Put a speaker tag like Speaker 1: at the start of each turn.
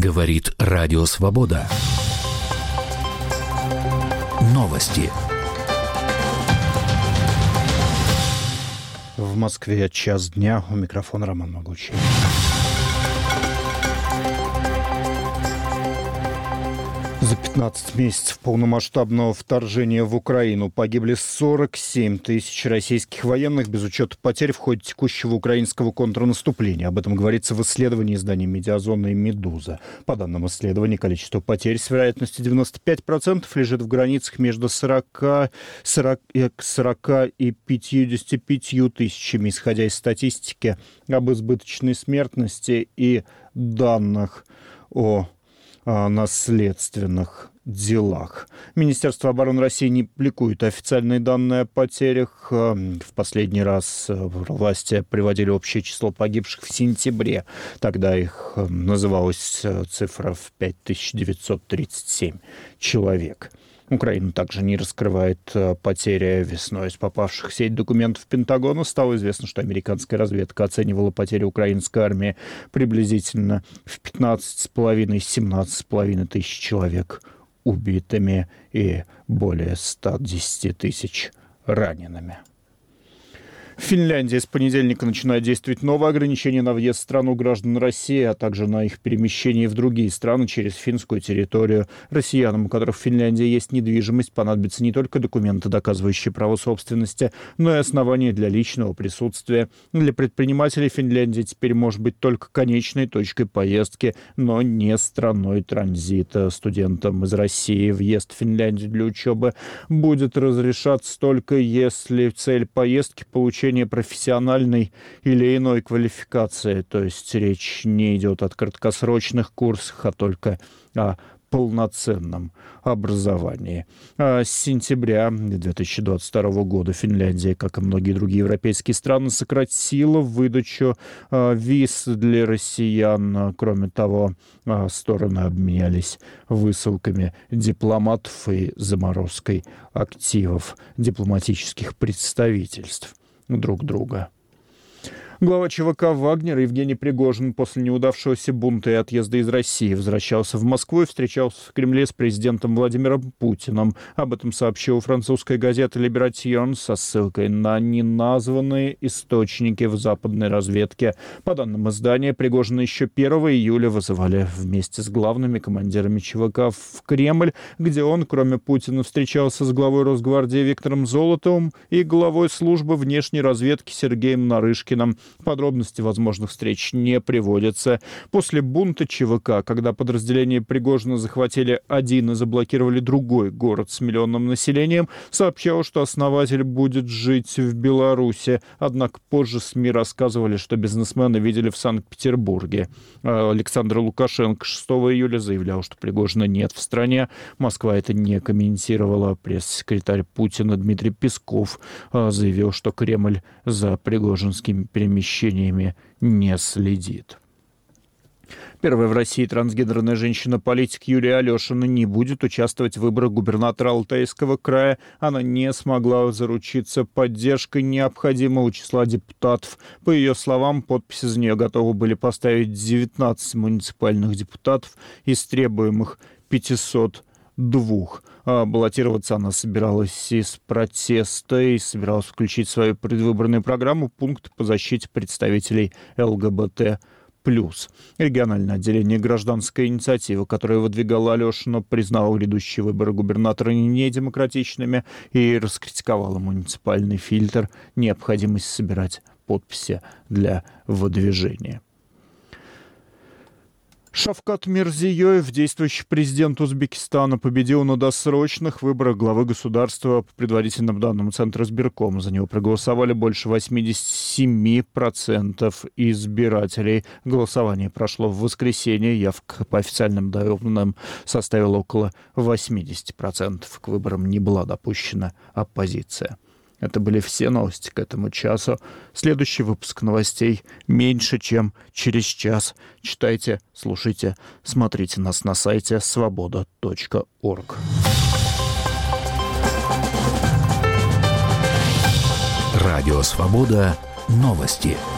Speaker 1: Говорит Радио Свобода. Новости.
Speaker 2: В Москве 1:00 дня. У микрофона Роман Могучий. За 15 месяцев полномасштабного вторжения в Украину погибли 47 тысяч российских военных без учета потерь в ходе текущего украинского контрнаступления. Об этом говорится в исследовании издания «Медиазона» и «Медуза». По данным исследований, количество потерь с вероятностью 95% лежит в границах между 40 и 55 тысячами, исходя из статистики об избыточной смертности и данных о наследственных делах. Министерство обороны России не публикует официальные данные о потерях. В последний раз власти приводили общее число погибших в сентябре. Тогда их называлась цифра в 5937 человек. Украина также не раскрывает потери. Весной из попавших в сеть документов Пентагона стало известно, что американская разведка оценивала потери украинской армии приблизительно в 15,5-17,5 тысяч человек убитыми и более 110 тысяч ранеными. В Финляндии с понедельника начинает действовать новое ограничение на въезд в страну граждан России, а также на их перемещение в другие страны через финскую территорию. Россиянам, у которых в Финляндии есть недвижимость, понадобятся не только документы, доказывающие право собственности, но и основания для личного присутствия. Для предпринимателей Финляндия теперь может быть только конечной точкой поездки, но не страной транзита. Студентам из России въезд в Финляндию для учебы будет разрешаться только если цель поездки – получение профессиональной или иной квалификации. То есть речь не идет о краткосрочных курсах, а только о полноценном образовании. С сентября 2022 года Финляндия, как и многие другие европейские страны, сократила выдачу виз для россиян. Кроме того, стороны обменялись высылками дипломатов и заморозкой активов дипломатических представительств друг друга. Глава ЧВК «Вагнер» Евгений Пригожин после неудавшегося бунта и отъезда из России возвращался в Москву и встречался в Кремле с президентом Владимиром Путиным. Об этом сообщила французская газета «Либератьон» со ссылкой на неназванные источники в западной разведке. По данным издания, Пригожина еще 1 июля вызывали вместе с главными командирами ЧВК в Кремль, где он, кроме Путина, встречался с главой Росгвардии Виктором Золотовым и главой службы внешней разведки Сергеем Нарышкиным. Подробности возможных встреч не приводятся. После бунта ЧВК, когда подразделения Пригожина захватили один и заблокировали другой город с миллионным населением, сообщалось, что основатель будет жить в Беларуси. Однако позже СМИ рассказывали, что бизнесмены видели в Санкт-Петербурге. Александр Лукашенко 6 июля заявлял, что Пригожина нет в стране. Москва это не комментировала. Пресс-секретарь Путина Дмитрий Песков заявил, что Кремль за пригожинскими перемещениями не следит. Первая в России трансгендерная женщина-политик Юлия Алешина не будет участвовать в выборах губернатора Алтайского края. Она не смогла заручиться поддержкой необходимого числа депутатов. По ее словам, подписи за нее готовы были поставить 19 муниципальных депутатов из требуемых 502. Баллотироваться она собиралась из протеста и собиралась включить в свою предвыборную программу пункты по защите представителей ЛГБТ+. Региональное отделение гражданской инициативы, которое выдвигала Алешина, признало грядущие выборы губернатора недемократичными и раскритиковало муниципальный фильтр, необходимость собирать подписи для выдвижения. Шавкат Мирзиёев, действующий президент Узбекистана, победил на досрочных выборах главы государства по предварительным данным Центра избиркома. За него проголосовали больше 87% избирателей. Голосование прошло в воскресенье. Явка по официальным данным составила около 80%. К выборам не была допущена оппозиция. Это были все новости к этому часу. Следующий выпуск новостей меньше, чем через час. Читайте, слушайте, смотрите нас на сайте svoboda.org.
Speaker 1: Радио «Свобода». Новости.